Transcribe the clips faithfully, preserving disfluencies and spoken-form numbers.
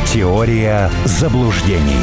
Теория заблуждений.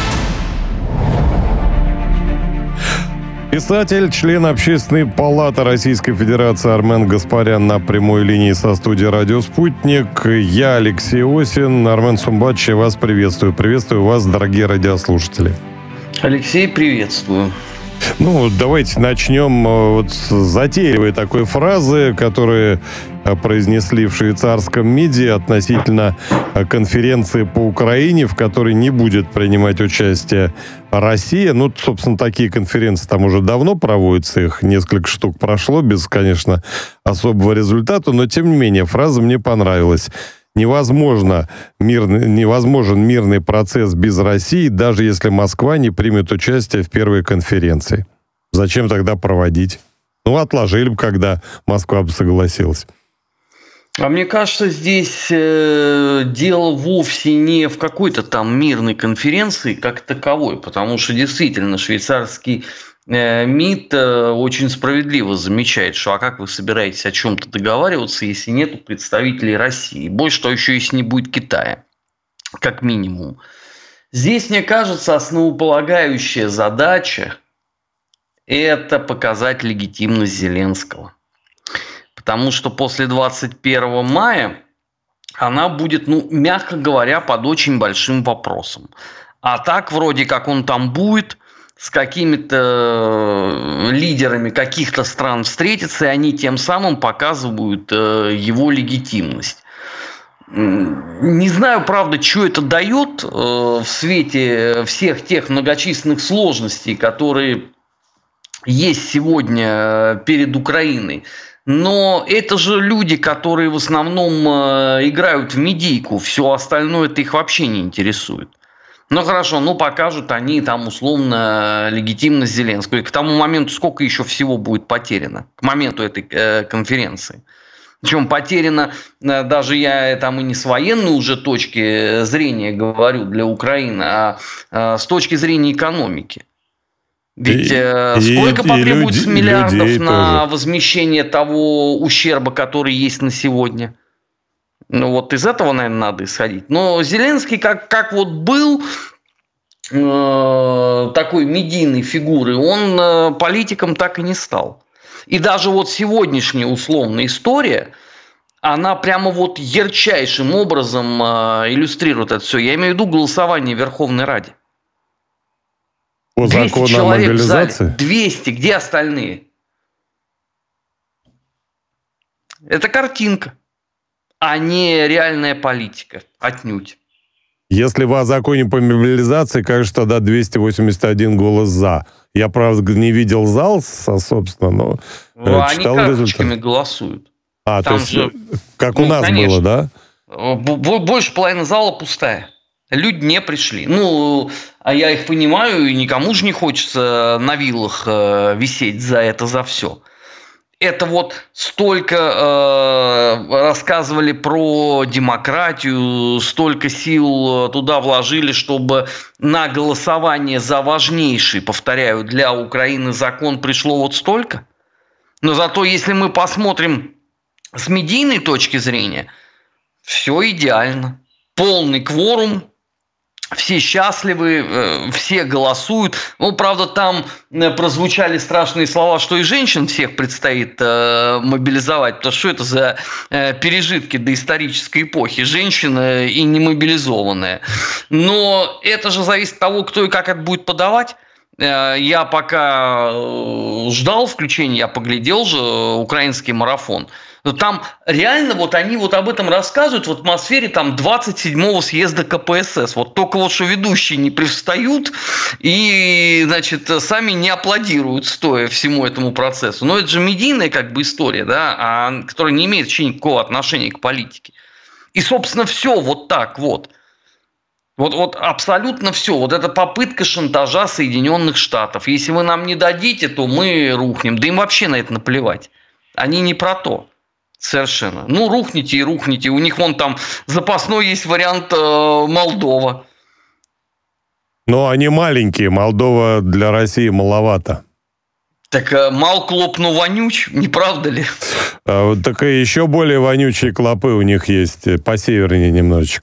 Писатель, член Общественной палаты Российской Федерации Армен Гаспарян на прямой линии со студии «Радио Спутник». Я Алексей Осин. Армен Сумбатович, я вас приветствую. Приветствую вас, дорогие радиослушатели. Алексей, приветствую. Ну, давайте начнем вот с затейливой такой фразы, которую произнесли в швейцарском МИДе относительно конференции по Украине, в которой не будет принимать участие Россия. Ну, собственно, такие конференции там уже давно проводятся, их несколько штук прошло, без, конечно, особого результата, но, тем не менее, фраза мне понравилась. Невозможно мирный, невозможен мирный процесс без России, даже если Москва не примет участие в первой конференции. Зачем тогда проводить? Ну, отложили бы, когда Москва бы согласилась. А мне кажется, здесь э, дело вовсе не в какой-то там мирной конференции как таковой, потому что действительно швейцарский э, МИД э, очень справедливо замечает, что а как вы собираетесь о чем-то договариваться, если нет представителей России? Больше того, еще если не будет Китая, как минимум. Здесь, мне кажется, основополагающая задача – это показать легитимность Зеленского. Потому что после двадцать первого мая она будет, ну, мягко говоря, под очень большим вопросом. А так, вроде как он там будет, с какими-то лидерами каких-то стран встретится, и они тем самым показывают его легитимность. Не знаю, правда, что это дает в свете всех тех многочисленных сложностей, которые есть сегодня перед Украиной. Но это же люди, которые в основном играют в медийку, все остальное это их вообще не интересует. Ну хорошо, ну покажут они там условно легитимность Зеленского. И к тому моменту сколько еще всего будет потеряно? К моменту этой э, конференции. Причем потеряно, э, даже я там и не с военной уже точки зрения говорю для Украины, а э, с точки зрения экономики. Ведь э, и, сколько и, потребуется и люди, миллиардов и на тоже. Возмещение того ущерба, который есть на сегодня? Ну вот из этого, наверное, надо исходить. Но Зеленский как, как вот был э, такой медийной фигурой, он э, политиком так и не стал. И даже вот сегодняшняя условная история, она прямо вот ярчайшим образом э, иллюстрирует это все. Я имею в виду голосование в Верховной Раде. По закону о мобилизации? двести, где остальные? Это картинка, а не реальная политика, отнюдь. Если вы о законе по мобилизации, конечно, тогда двести восемьдесят один голос «за». Я, правда, не видел зал, собственно, но ну, читал они карточками результат. голосуют. А, Там то есть, же, как ну, у нас конечно, было, да? Больше половины зала пустая. Люди не пришли. Ну, а я их понимаю, и никому же не хочется на вилах э, висеть за это, за все. Это вот столько э, рассказывали про демократию, столько сил туда вложили, чтобы на голосование за важнейший, повторяю, для Украины закон пришло вот столько. Но зато если мы посмотрим с медийной точки зрения, все идеально. Полный кворум. Все счастливы, все голосуют. Ну, правда, там прозвучали страшные слова, что и женщин всех предстоит мобилизовать. Потому что это за пережитки доисторической эпохи. Женщина и немобилизованная. Но это же зависит от того, кто и как это будет подавать. Я пока ждал включения, я поглядел же украинский марафон. Там реально вот они вот об этом рассказывают в атмосфере там двадцать седьмого съезда ка пэ эс эс. Вот только вот что ведущие не привстают и, значит, сами не аплодируют стоя всему этому процессу. Но это же медийная как бы история, да, а, которая не имеет вообще никакого отношения к политике. И, собственно, все вот так вот. Вот, вот абсолютно все. Вот это попытка шантажа Соединенных Штатов. Если вы нам не дадите, то мы рухнем. Да им вообще на это наплевать. Они не про то. Совершенно. Ну, рухните и рухните. У них вон там запасной есть вариант э, Молдова. Но они маленькие. Молдова для России маловато. Так э, мал клоп, но вонюч, не правда ли? А, так и еще более вонючие клопы у них есть, посевернее немножечко.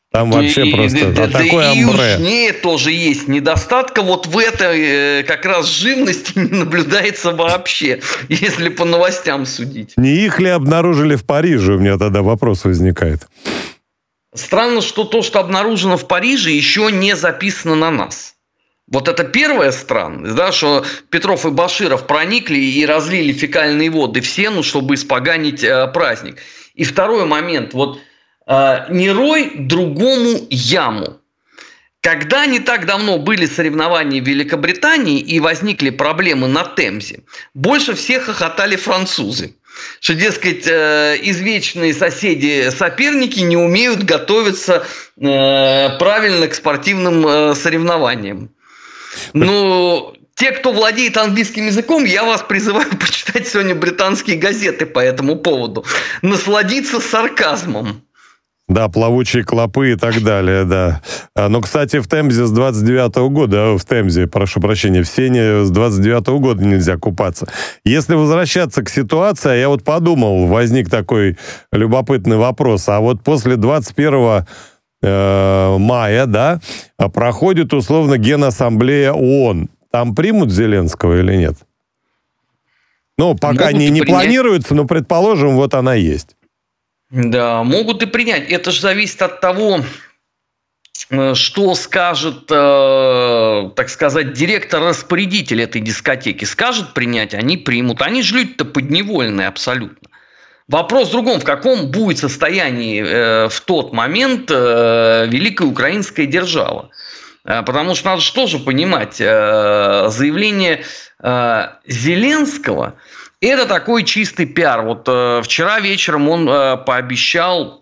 Там вообще и, просто да, а да, такое и амбре. у Жне тоже есть недостатка. Вот в этой как раз живности не наблюдается вообще, если по новостям судить. Не их ли обнаружили в Париже? У меня тогда вопрос возникает. Странно, что то, что обнаружено в Париже, еще не записано на нас. Вот это первая странность, да, что Петров и Баширов проникли и разлили фекальные воды в Сену, чтобы испоганить э, праздник. И второй момент, вот э, не рой другому яму. Когда не так давно были соревнования в Великобритании и возникли проблемы на Темзе, больше всех хохотали французы. Что, дескать, э, извечные соседи-соперники не умеют готовиться э, правильно к спортивным э, соревнованиям. Ну, те, кто владеет английским языком, я вас призываю почитать сегодня британские газеты по этому поводу. Насладиться сарказмом. Да, плавучие клопы и так далее, да. Но, кстати, в Темзе с двадцать девятого года, в Темзе, прошу прощения, в Сене с двадцать девятого года нельзя купаться. Если возвращаться к ситуации, я вот подумал, возник такой любопытный вопрос, а вот после двадцать первого мая, да, проходит условно Генассамблея ООН. Там примут Зеленского или нет? Ну, пока не, не планируется, но, предположим, вот она есть. Да, могут и принять. Это же зависит от того, что скажет, э, так сказать, директор-распорядитель этой дискотеки. Скажет принять, они примут. Они же люди-то подневольные абсолютно. Вопрос в другом, в каком будет состоянии э, в тот момент э, великая украинская держава. Э, потому что надо же тоже понимать, э, заявление э, Зеленского – это такой чистый пиар. Вот э, вчера вечером он э, пообещал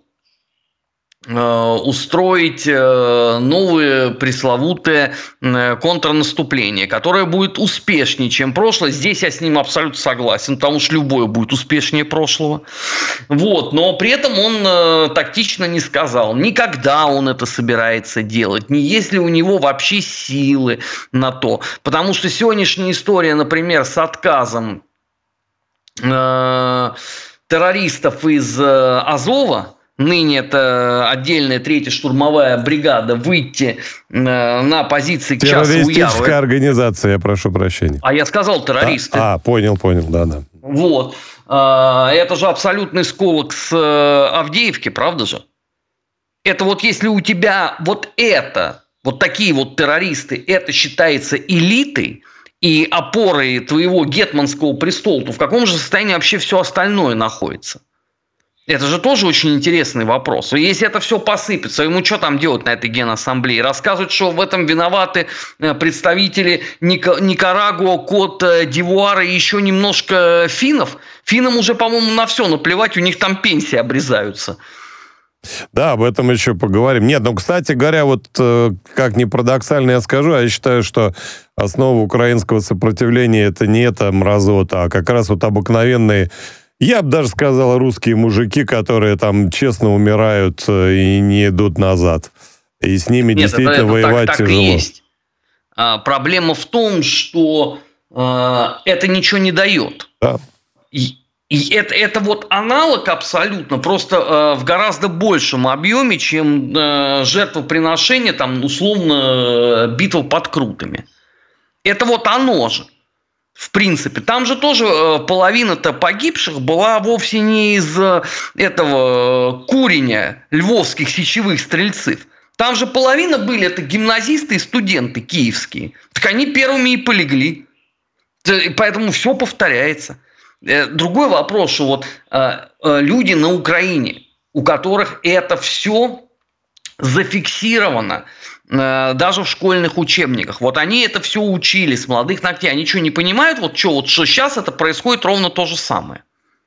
устроить новое пресловутое контрнаступление, которое будет успешнее, чем прошлое. Здесь я с ним абсолютно согласен, потому что любое будет успешнее прошлого. Вот. Но при этом он тактично не сказал, никогда он это собирается делать, не есть ли у него вообще силы на то. Потому что сегодняшняя история, например, с отказом э, террористов из э, Азова, ныне это отдельная третья штурмовая бригада, выйти э, на позиции к часу Уяру. Террористическая организация, я прошу прощения. А я сказал террористы. А, а понял, понял, да-да. Вот. Э, это же абсолютный сколок с э, Авдеевки, правда же? Это вот если у тебя вот это, вот такие вот террористы, это считается элитой и опорой твоего гетманского престола, то в каком же состоянии вообще все остальное находится? Это же тоже очень интересный вопрос. И если это все посыпется, ему что там делать на этой Генассамблее? Рассказывать, что в этом виноваты представители Никарагуа, Кот д'Ивуара и еще немножко финнов? Финнам уже, по-моему, на все наплевать, у них там пенсии обрезаются. Да, об этом еще поговорим. Нет, ну, кстати говоря, вот как ни парадоксально я скажу, я считаю, что основа украинского сопротивления это не эта мразота, а как раз вот обыкновенные, я бы даже сказал, русские мужики, которые там честно умирают и не идут назад. И с ними Нет, действительно это, это воевать так, так тяжело. И есть. А, проблема в том, что а, это ничего не дает. Да. И, и это, это вот аналог абсолютно, просто а, в гораздо большем объеме, чем а, жертвоприношение, там, условно, битва под Крутами. Это вот оно же. В принципе, там же тоже э, половина-то погибших была вовсе не из э, этого куреня львовских сечевых стрельцев. Там же половина были это гимназисты и студенты киевские. Так они первыми и полегли. Поэтому все повторяется. Э, другой вопрос, что вот э, э, люди на Украине, у которых это все зафиксировано, даже в школьных учебниках. Вот они это все учили с молодых ногтей. Они что, не понимают, вот что, вот что сейчас это происходит ровно то же самое?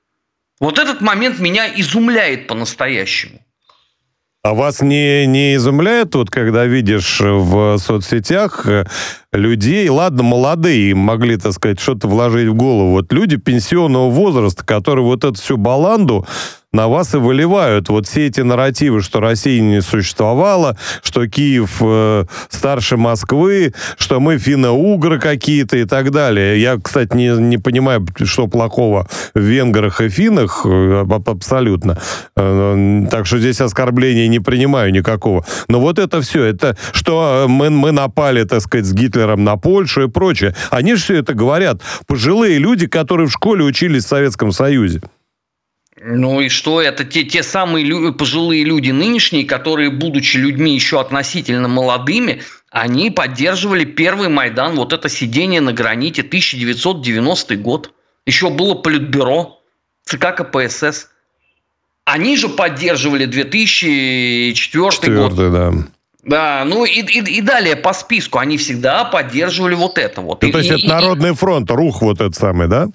Вот этот момент меня изумляет по-настоящему. А вас не, не изумляет, вот, когда видишь в соцсетях людей, ладно, молодые, им могли, так сказать, что-то вложить в голову. Вот люди пенсионного возраста, которые вот эту всю баланду на вас и выливают. Вот все эти нарративы, что России не существовало, что Киев э, старше Москвы, что мы финно-угры какие-то и так далее. Я, кстати, не, не понимаю, что плохого в венграх и финнах, э, абсолютно. Э, так что здесь оскорбления не принимаю никакого. Но вот это все, это что мы, мы напали, так сказать, с Гитлером на Польшу и прочее. Они же все это говорят. Пожилые люди, которые в школе учились в Советском Союзе. Ну и что? Это те, те самые лю- пожилые люди нынешние, которые, будучи людьми еще относительно молодыми, они поддерживали первый Майдан, вот это сидение на граните, тысяча девятьсот девяностый год. Еще было Политбюро, ЦК КПСС. Они же поддерживали две тысячи четвёртый год. Да. Да, ну и, и, и далее по списку они всегда поддерживали вот это вот. Ну, и, то есть и, это и, Народный фронт, рух вот этот самый, да?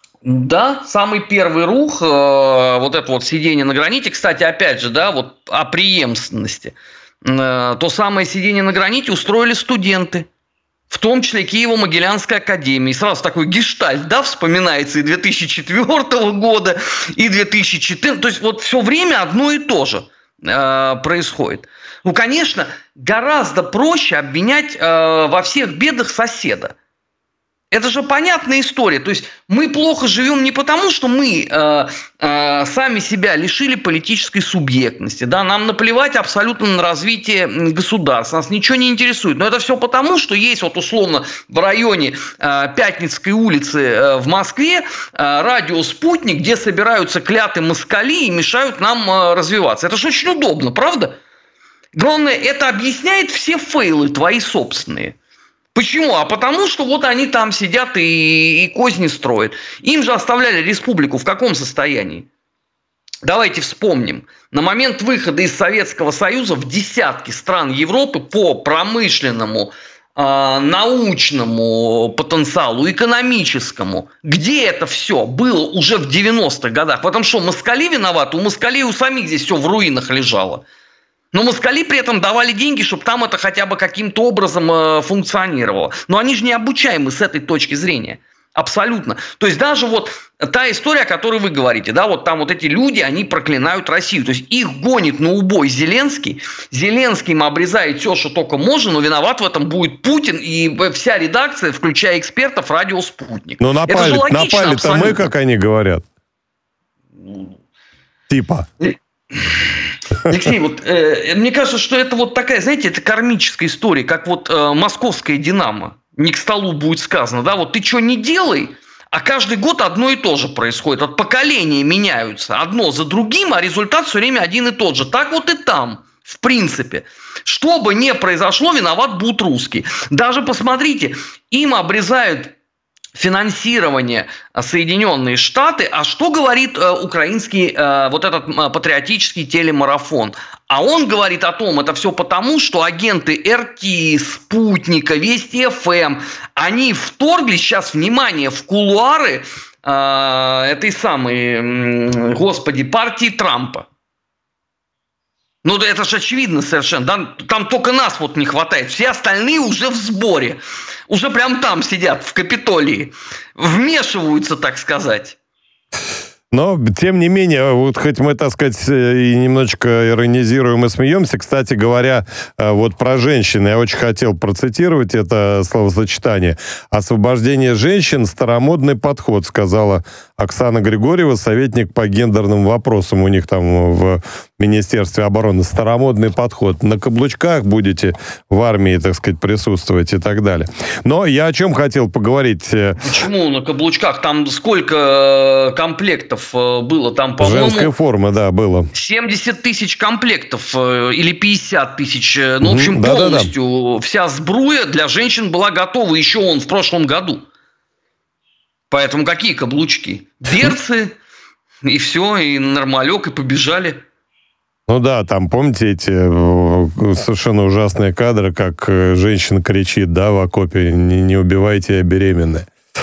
Да, самый первый рух, э, вот это вот сидение на граните, кстати, опять же, да, вот о преемственности. Э, то самое сидение на граните устроили студенты, в том числе Киево-Могилянской академии. И сразу такой гештальт, да, вспоминается и две тысячи четвёртого года, и две тысячи четырнадцатого. То есть вот все время одно и то же э, происходит. Ну, конечно, гораздо проще обвинять э, во всех бедах соседа. Это же понятная история. То есть мы плохо живем не потому, что мы э, э, сами себя лишили политической субъектности. Да? Нам наплевать абсолютно на развитие государства. Нас ничего не интересует. Но это все потому, что есть вот условно в районе э, Пятницкой улицы э, в Москве э, радио «Спутник», где собираются кляты москали и мешают нам э, развиваться. Это же очень удобно, правда? Главное, это объясняет все фейлы твои собственные. Почему? А потому что вот они там сидят и, и козни строят. Им же оставляли республику в каком состоянии? Давайте вспомним. На момент выхода из Советского Союза в десятки стран Европы по промышленному, э, научному потенциалу, экономическому, где это все было уже в девяностых годах? Потому что москали виноваты, у москалей у самих здесь все в руинах лежало. Но москали при этом давали деньги, чтобы там это хотя бы каким-то образом э, функционировало. Но они же не обучаемы с этой точки зрения. Абсолютно. То есть даже вот та история, о которой вы говорите, да, вот там вот эти люди, они проклинают Россию. То есть их гонит на убой Зеленский. Зеленский им обрезает все, что только можно, но виноват в этом будет Путин и вся редакция, включая экспертов, радио «Спутник». Но напали, напали-то мы, как они говорят. Типа... Алексей, вот э, мне кажется, что это вот такая, знаете, это кармическая история, как вот э, московская «Динамо». Не к столу будет сказано, да, вот ты что не делай, а каждый год одно и то же происходит. От поколения меняются одно за другим, а результат все время один и тот же. Так вот и там, в принципе. Что бы ни произошло, виноват будут русские. Даже посмотрите, им обрезают финансирование Соединенные Штаты, а что говорит э, украинский э, вот этот э, патриотический телемарафон? А он говорит о том, это все потому, что агенты эр тэ, Спутника, Вести эф эм, они вторглись, сейчас, внимание, в кулуары э, этой самой, э, господи, партии Трампа. Ну, это же очевидно совершенно. Да? Там только нас вот не хватает. Все остальные уже в сборе. Уже прям там сидят, в Капитолии. Вмешиваются, так сказать. Но, тем не менее, вот хоть мы, так сказать, и немножечко иронизируем и смеемся, кстати говоря, вот про женщин, я очень хотел процитировать это словосочетание. «Освобождение женщин – старомодный подход», сказала Оксана Григорьева, советник по гендерным вопросам у них там в Министерстве обороны. Старомодный подход. На каблучках будете в армии, так сказать, присутствовать и так далее. Но я о чем хотел поговорить. Почему на каблучках? Там сколько комплектов было? Там, по-моему... Женская форма, да, было. семьдесят тысяч комплектов или пятьдесят тысяч. Ну, в общем, да, полностью да, да. вся сбруя для женщин была готова еще он в прошлом году. Поэтому какие каблучки? Берцы, и все, и нормалек, и побежали. Ну да, там, помните эти совершенно ужасные кадры, как женщина кричит, да, в окопе: не, не убивайте, я беременная.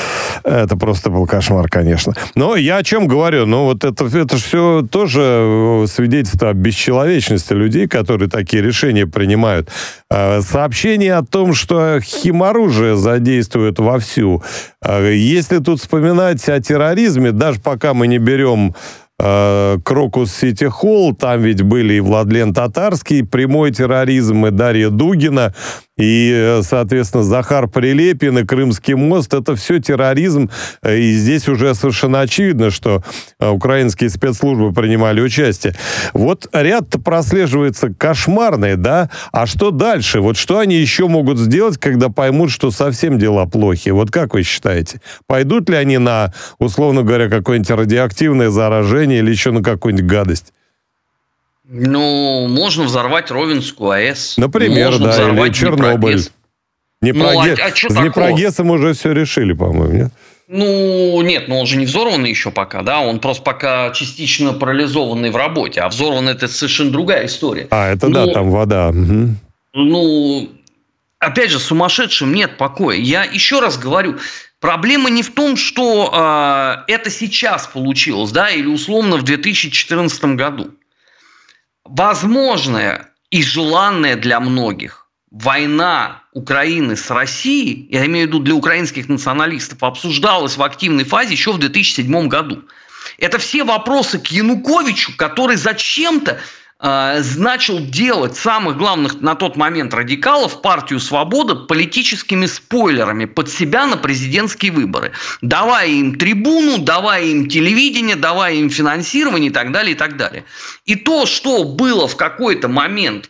Это просто был кошмар, конечно. Но я о чем говорю? Ну, вот это, это же все тоже свидетельство о бесчеловечности людей, которые такие решения принимают. Сообщение о том, что химоружие задействуют вовсю. Если тут вспоминать о терроризме, даже пока мы не берем Крокус Сити Холл, там ведь были и Владлен Татарский, прямой терроризм, и Дарья Дугина, и, соответственно, Захар Прилепин, и Крымский мост. Это все терроризм, и здесь уже совершенно очевидно, что украинские спецслужбы принимали участие. Вот ряд-то прослеживается кошмарный, да? А что дальше? Вот что они еще могут сделать, когда поймут, что совсем дела плохи? Вот как вы считаете? Пойдут ли они на, условно говоря, какое-нибудь радиоактивное заражение или еще на какую-нибудь гадость? Ну, можно взорвать Ровенскую АЭС. Например, можно да, или Чернобыль. Днепрогэс. Ну, а, а с Днепрогэсом уже все решили, по-моему, нет? Ну, нет, но он же не взорванный еще пока, да, он просто пока частично парализованный в работе, а взорванный – это совершенно другая история. А, это ну, да, там вода. Угу. Ну, опять же, сумасшедшим нет покоя. Я еще раз говорю, проблема не в том, что э, это сейчас получилось, да, или условно в две тысячи четырнадцатом году. Возможная и желанная для многих война Украины с Россией, я имею в виду для украинских националистов, обсуждалась в активной фазе еще в две тысячи седьмом году. Это все вопросы к Януковичу, который зачем-то э, начал делать самых главных на тот момент радикалов, партию «Свобода», политическими спойлерами под себя на президентские выборы. Давая им трибуну, давая им телевидение, давая им финансирование и так далее, и так далее. И то, что было в какой-то момент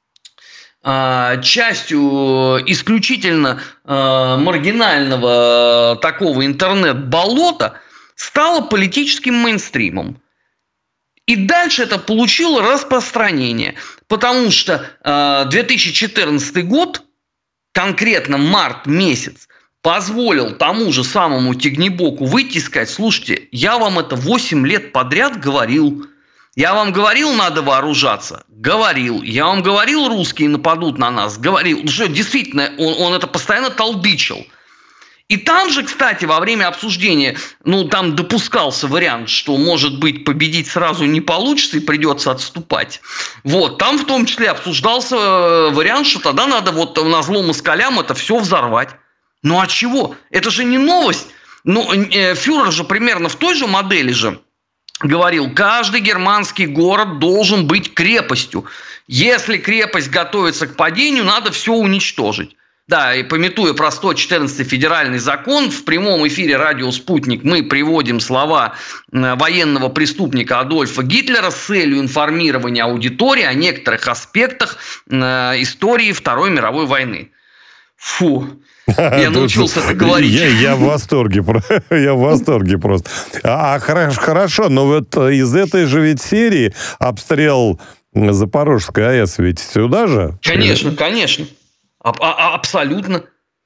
частью исключительно э, маргинального такого интернет-болота, стало политическим мейнстримом. И дальше это получило распространение, потому что э, две тысячи четырнадцатый год, конкретно март месяц, позволил тому же самому Тягнебоку выйти и сказать: слушайте, я вам это восемь лет подряд говорил. Я вам говорил, надо вооружаться? Говорил. Я вам говорил, русские нападут на нас? Говорил. Что, действительно, он, он это постоянно толдычил. И там же, кстати, во время обсуждения, ну, там допускался вариант, что, может быть, победить сразу не получится и придется отступать. Вот, там в том числе обсуждался вариант, что тогда надо вот назло москалям это все взорвать. Ну, а чего? Это же не новость. Ну, фюрер же примерно в той же модели же говорил: каждый германский город должен быть крепостью. Если крепость готовится к падению, надо все уничтожить. Да, и памятуя про сто четырнадцатый федеральный закон, в прямом эфире радио «Спутник» мы приводим слова военного преступника Адольфа Гитлера с целью информирования аудитории о некоторых аспектах истории Второй мировой войны. Фу. Я научился это говорить. Я, я в восторге. Я в восторге просто. А, хорошо, но вот из этой же ведь серии обстрел Запорожской АЭС ведь сюда же? Конечно, конечно. А, а, абсолютно.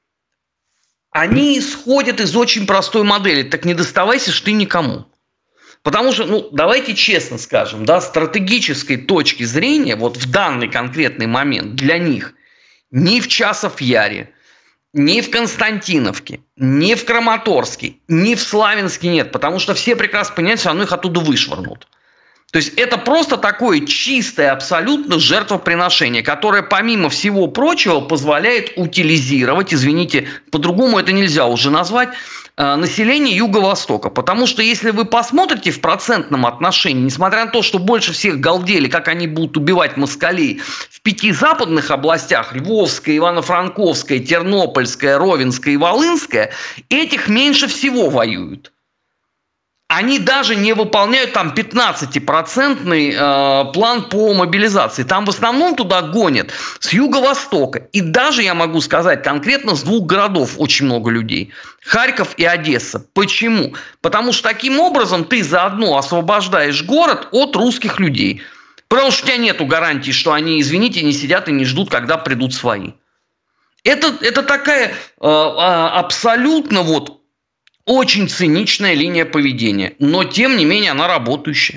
Они исходят из очень простой модели. Так не доставайся ж ты никому. Потому что, ну, давайте честно скажем, да, с стратегической точки зрения, вот в данный конкретный момент для них ни в Часов-Яре, ни в Константиновке, ни в Краматорске, ни в Славянске нет. Потому что все прекрасно понимают, что их оттуда вышвырнут. То есть это просто такое чистое абсолютно жертвоприношение, которое, помимо всего прочего, позволяет утилизировать, извините, по-другому это нельзя уже назвать, население Юго-Востока. Потому что если вы посмотрите в процентном отношении, несмотря на то, что больше всех галдели, как они будут убивать москалей в пяти западных областях, Львовская, Ивано-Франковская, Тернопольская, Ровенская и Волынская, этих меньше всего воюют. Они даже не выполняют там пятнадцатипроцентный э, план по мобилизации. Там в основном туда гонят с юго-востока. И даже, я могу сказать, конкретно с двух городов очень много людей. Харьков и Одесса. Почему? Потому что таким образом ты заодно освобождаешь город от русских людей. Потому что у тебя нету гарантии, что они, извините, не сидят и не ждут, когда придут свои. Это, это такая э, абсолютно вот... очень циничная линия поведения, но тем не менее она работающая.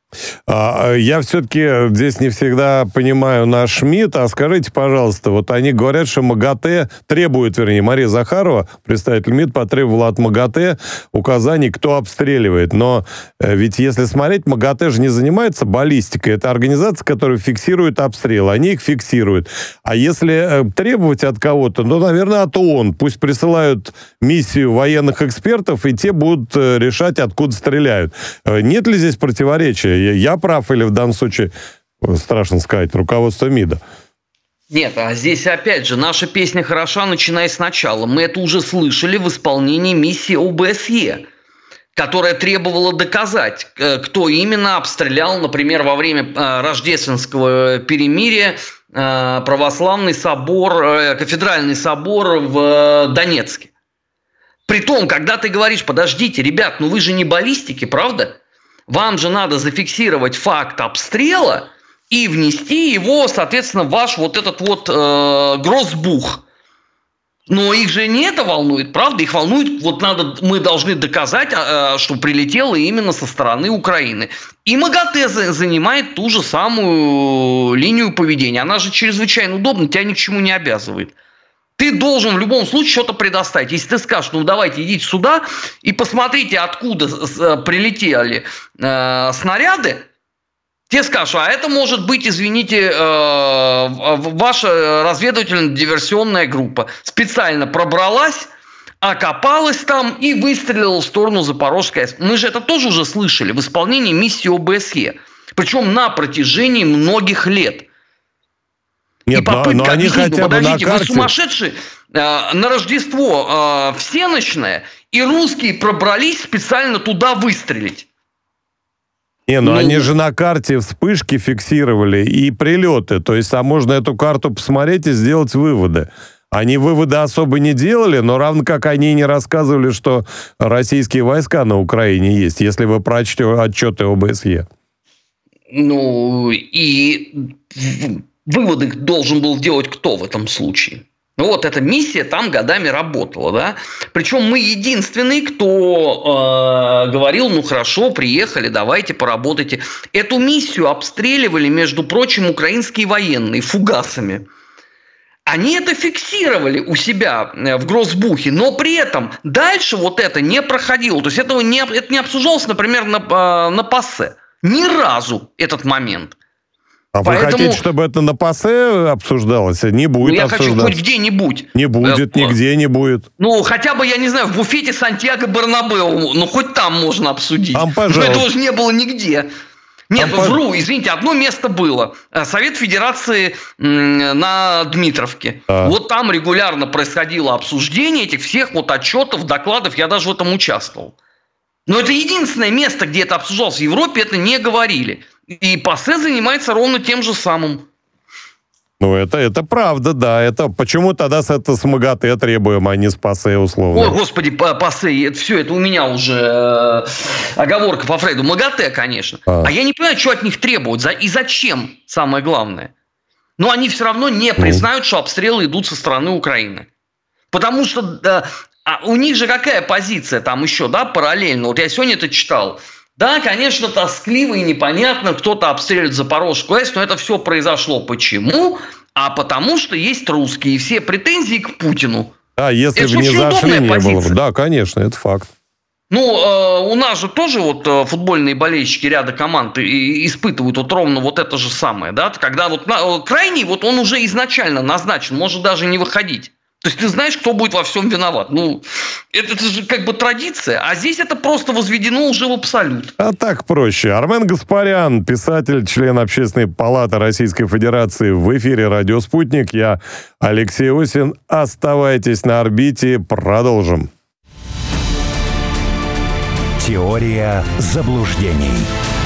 Я все-таки здесь не всегда понимаю наш МИД. А скажите, пожалуйста, вот они говорят, что МАГАТЭ требует, вернее, Мария Захарова, представитель МИД, потребовала от МАГАТЭ указаний, кто обстреливает. Но ведь если смотреть, МАГАТЭ же не занимается баллистикой. Это организация, которая фиксирует обстрелы. Они их фиксируют. А если требовать от кого-то, ну, наверное, от ООН. Пусть присылают миссию военных экспертов, и те будут решать, откуда стреляют. Нет ли здесь противоречия? Я прав или в данном случае, страшно сказать, руководство МИДа? Нет, а здесь опять же, наша песня хороша, начиная сначала. Мы это уже слышали в исполнении миссии ОБСЕ, которая требовала доказать, кто именно обстрелял, например, во время рождественского перемирия православный собор, кафедральный собор в Донецке. Притом, когда ты говоришь, подождите, ребят, ну вы же не баллистики, правда? Вам же надо зафиксировать факт обстрела и внести его, соответственно, в ваш вот этот вот э, гроссбух. Но их же не это волнует, правда? Их волнует, вот надо, мы должны доказать, э, что прилетело именно со стороны Украины. И МАГАТЭ занимает ту же самую линию поведения. Она же чрезвычайно удобна, тебя ни к чему не обязывает. Ты должен в любом случае что-то предоставить. Если ты скажешь, ну давайте идите сюда и посмотрите, откуда прилетели э, снаряды, тебе скажут, а это может быть, извините, э, ваша разведывательно-диверсионная группа специально пробралась, окопалась там и выстрелила в сторону Запорожской АЭС. Мы же это тоже уже слышали в исполнении миссии ОБСЕ. Причем на протяжении многих лет. Нет, и попытка но, но они объяснить, хотя ну, бы подождите, на карте... вы сумасшедшие, э, на Рождество э, всеночное, и русские пробрались специально туда выстрелить. Не, ну, ну они же на карте вспышки фиксировали и прилеты. То есть, а можно эту карту посмотреть и сделать выводы. Они выводы особо не делали, но равно как они не рассказывали, что российские войска на Украине есть, если вы прочтете отчеты ОБСЕ. Ну, и... Выводы должен был делать кто в этом случае? Ну вот эта миссия там годами работала, да. Причем мы единственные, кто э, говорил, ну хорошо, приехали, давайте поработайте. Эту миссию обстреливали, между прочим, украинские военные фугасами. Они это фиксировали у себя в гроссбухе, но при этом дальше вот это не проходило. То есть этого не, это не обсуждалось, например, на, на ПАСЕ. Ни разу этот момент. А Поэтому... вы хотите, чтобы это на ПАСЕ обсуждалось? Не будет ну, я обсуждаться. хочу хоть где-нибудь. Не будет, э, нигде не будет. Ну, хотя бы, я не знаю, в буфете Сантьяго Бернабеу, ну, хоть там можно обсудить. Там, пожалуйста. Но этого же не было нигде. Нет, Там, вру, извините, одно место было. Совет Федерации на Дмитровке. А. Вот там регулярно происходило обсуждение этих всех вот отчетов, докладов. Я даже в этом участвовал. Но это единственное место, где это обсуждалось. В Европе это не говорили. И ПАСЕ занимается ровно тем же самым. Ну, это, это правда, да. Это почему тогда с, это с МАГАТЭ требуем, а не с ПАСЕ условно? Ой, господи, ПАСЕ, это все, это у меня уже э, оговорка по Фрейду. МАГАТЭ, конечно. А. а я не понимаю, что от них требуют за, и зачем, самое главное. Но они все равно не признают, ну. что обстрелы идут со стороны Украины. Потому что да, а у них же какая позиция там еще, да, параллельно. Вот я сегодня это читал. Да, конечно, тоскливо и непонятно, кто-то обстреливает Запорожскую АЭС, но это все произошло. Почему? А потому что есть русские, и все претензии к Путину. А если бы не зашли, не было бы. Да, конечно, это факт. Ну, э, у нас же тоже вот э, футбольные болельщики ряда команд и, и испытывают вот ровно вот это же самое, да, когда вот на, крайний, вот он уже изначально назначен, может даже не выходить. То есть ты знаешь, кто будет во всем виноват. Ну, это, это же как бы традиция. А здесь это просто возведено уже в абсолют. А так проще. Армен Гаспарян, писатель, член Общественной палаты Российской Федерации, в эфире «Радио Спутник». Я Алексей Осин. Оставайтесь на орбите. Продолжим. Теория заблуждений.